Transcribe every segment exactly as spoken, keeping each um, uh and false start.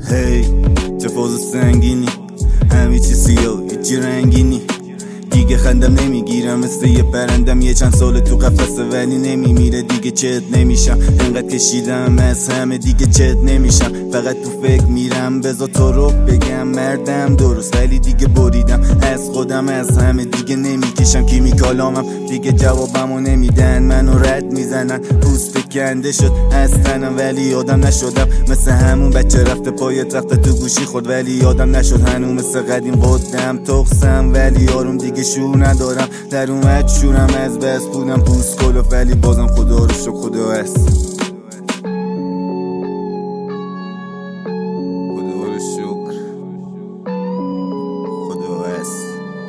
هی چه فاز سنگینی، همه چی سیاه هیچی رنگینی. دیگه خندم نمیگیرم مثل یه پرندم، یه چند سال تو قفسه ولی نمیمیره. دیگه چت نمیشم، انقدر کشیدم از همه دیگه چت نمیشم. فقط تو فکر میرم بذار تو رو بگم مردم درست، ولی دیگه بریدم از خودم، از همه دیگه نمیکشم. کیمیکالامم دیگه جوابمو نمیدن، منو رد میزنن. پوست کنده شد از تنم ولی آدم نشدم. مثل همون بچه رفته پای تخت تو گوشی خود ولی آدم نشد هنوز. مثل قدیم قدم تخسم ولی آروم دیگه شور ندارم. در اومد شورم از بس بودم پوست کلوف ولی بازم خدا رو شکر خدا هست. خدا رو شکر خدا هست.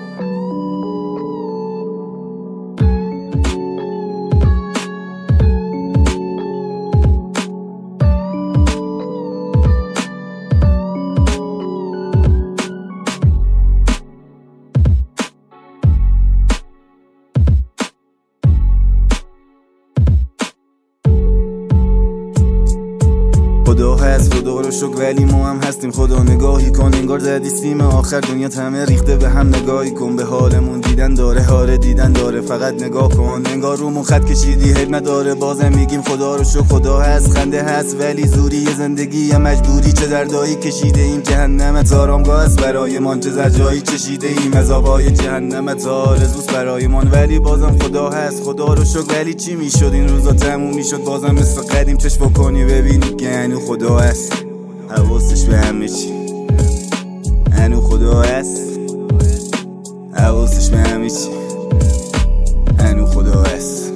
خدا هست خدا رو شکر ولی ما هم هستیم. خدا نگاهی کن انگار زدی سیم آخر دنیا همه ریخته به هم. نگاهی کن به حالمون، دیدن داره هاره دیدن داره. فقط نگاه کن انگار رومون خط کشیدی حد نداره. بازم میگیم خدا رو شکر خدا هست. خنده هست ولی زوری یه زندگی یه مجبوری. چه دردایی کشیده ایم جهنمت آرامگاه است برای من. چه زجایی چشیده ایم عذابای جهنمت آرزوست برای من. ولی بازم خدا هست خدا رو شکر. ولی چی میشد این روزا تموم میشد بازم مثل قدیم چشم بکنی ببینی که هنو خدا هست. حواسش به همه چی هنو خدا هست. حواسش به همه چی هنو خدا هست.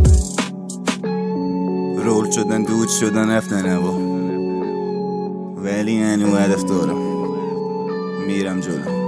رول شدن دود شدن رفتن هوا ولی هنو هدف دارم میرم جلو.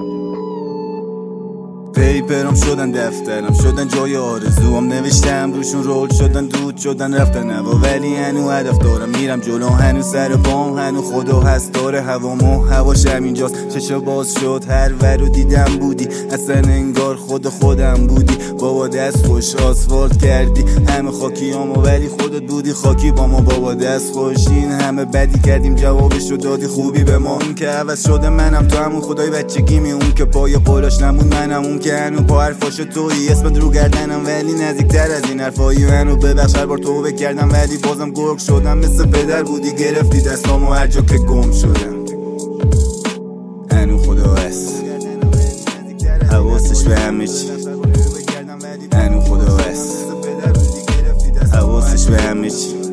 پیپرم شدن دفترم شدن جای آرزوام، نوشتم روشون رول شدن دود شدن رفتن هوا ولی هنو هدف دارم میرم جلو. هنو سر پام هنو خدا هست داره هوامو. هواش همینجاست چشا باز شد هر ورو دیدم بودی. اصلا انگار خود خودم بودی. بابا دست خوش آسفالت کردی همه خاکیامو ولی خودت بودی خاکی با ما. بابا دست خوش این همه بدی کردیم جوابشو دادی خوبی به ما. اون که عوض شده منم تو همون خدای بچگیمی. اون که پای قولاش نمون منم. اون که هنو با حرفاش تویی اسمت رو گردنم ولی نزدیکتر از این حرفایی. منو ببخش هر بار توبه کردم ولی بازم گرگ شدم. مثل پدر بودی گرفتی دستامو هر جا که گم شدم. هنو خدا هست حواسش به همه چی هنو خدا هست. حواسش به همه چی